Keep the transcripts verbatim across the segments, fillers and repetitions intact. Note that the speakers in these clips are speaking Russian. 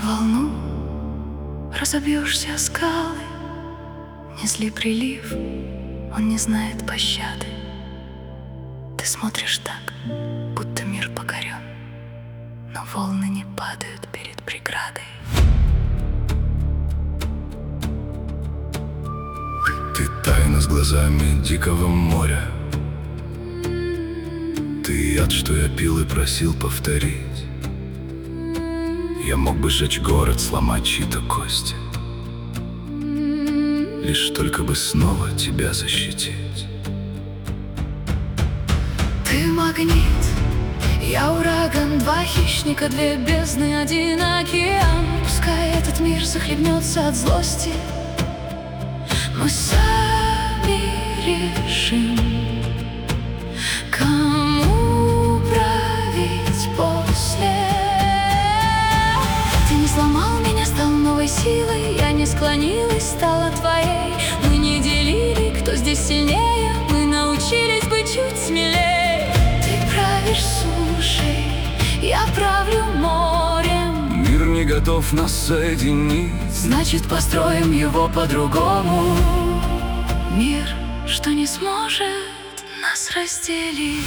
волну, разобьешься о скалы. Не зли прилив, он не знает пощады. Ты смотришь так, будто мир покорен, но волны не падают перед преградой. Ты тайна с глазами дикого моря. Ты яд, что я пил и просил повторить. Я мог бы сжечь город, сломать чьи-то кости, лишь только бы снова тебя защитить. Ты магнит, я ураган, два хищника, две бездны, один океан. Пускай этот мир захлебнется от злости, мы сами решим, кому править после. Ты не сломал меня, стал новой силой, я не склонилась, стала твоей. Мы не делили, кто здесь сильнее, мы научились быть чуть смелее. Ты правишь сушей, я правлю морем. Мир не готов нас соединить, Значит, построим его по-другому. Мир, что не сможет нас разделить.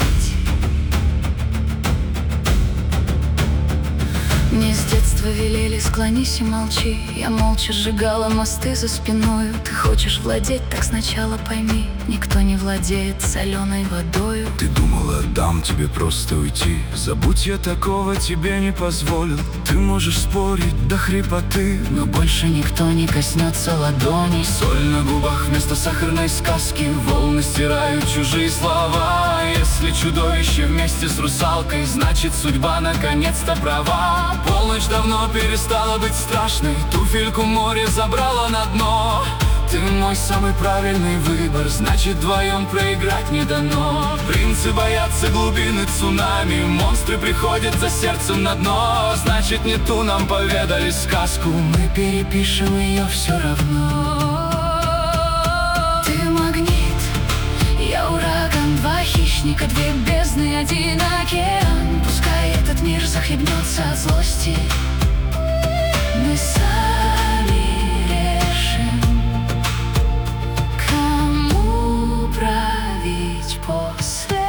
Мне с детства велели: склонись и молчи. Я молча сжигала мосты за спиною. Ты хочешь владеть, так сначала пойми, никто не владеет соленой водою. Ты думала, дам тебе просто уйти. Забудь, я такого тебе не позволил. Ты можешь спорить до хрипоты, Но больше никто не коснется ладоней. соль на губах вместо сахарной сказки. Волны стирают чужие слова. Если чудовище вместе с русалкой, значит, судьба наконец-то права. Полночь давно перестала быть страшной, туфельку море забрала на дно. Ты мой самый правильный выбор, значит, вдвоем проиграть не дано. Принцы боятся глубины цунами, монстры приходят за сердцем на дно. Значит, не ту нам поведали сказку, Мы перепишем ее все равно. Ты магнит, я ураган, два хищника, две бездны, один океан. Пускай этот мир захлебнется от злости, мы сами решим, кому править после.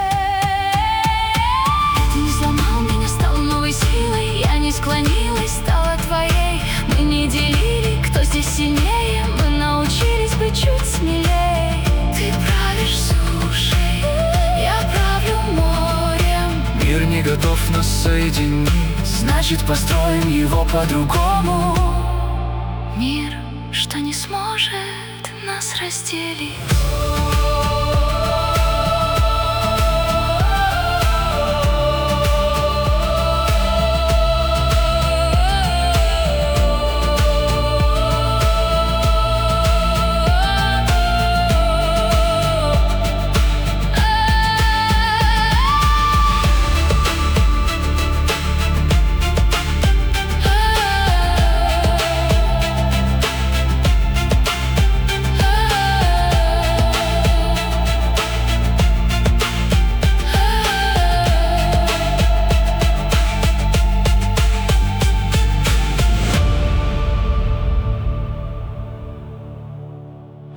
Ты не сломал меня, стал новой силой, я не склонилась, стала твоей. Мы не делили, кто здесь сильнее, мы научились быть чуть смелее. Ты правишь сушей, я правлю морем. мир не готов нас соединить, Значит, построим его по-другому. Мир, что не сможет нас разделить.